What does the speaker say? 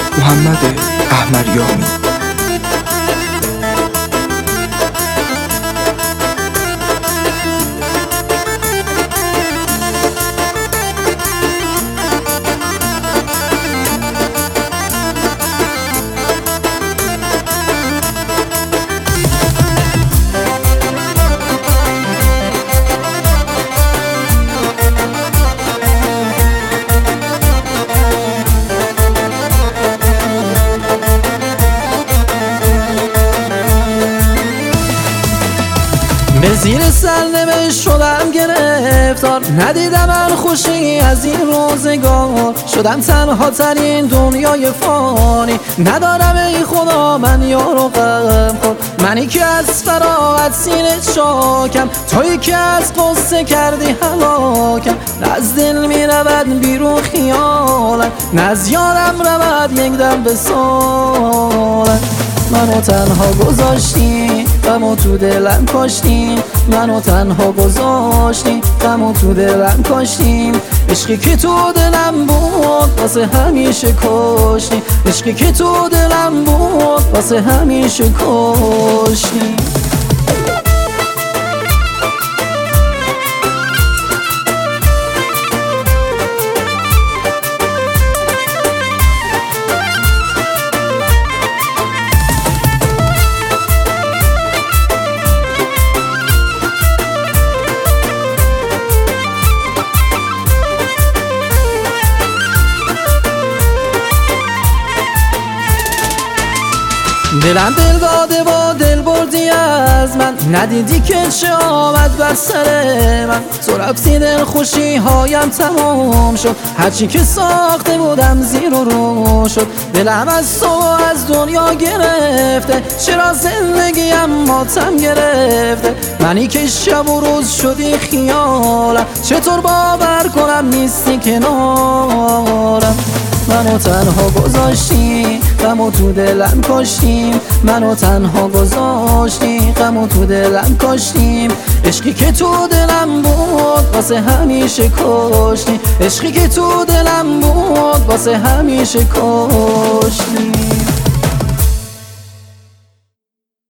محمد احمریانی. به زیر سرنوشت شدم گرفتار، ندیدم من خوشی از این روزگار. شدم تنها ترین دنیای فانی، ندارم ای خدا من یار و غم خور. منی که از فراغت سینه چاکم، تویی که از قصه کردی هلاکم. نه از دل می رود بیرون خیالم، نه از یارم رود یک دم به سالم. منو تنها گذاشتی، غمو تو دلم کاشتی. منو تنها گذاشتی، غمو تو دلم کاشتی. عشقی که تو دلم بود واسه همیشه کاشتی. عشقی که تو دلم بود واسه همیشه کاشتی. دلم دل داده و دل بردی از من، ندیدی که چه آمد بر سر من. تو رفتی دل خوشی هایم تمام شد، هرچی که ساخته بودم زیر و رو شد. دلم از تو و از دنیا گرفته، چرا زندگیم ماتم گرفته. منی که شب و روز شدی خیالم، چطور باور کنم نیستی کنارم. منو تنها گذاشتی، غمو تو دلم کاشتیم. منو تنها گذاشتی، غمو تو دلم کاشتیم. عشقی که تو دلم بود واسه همیشه کاشتی. عشقی که تو دلم بود واسه همیشه کاشتی.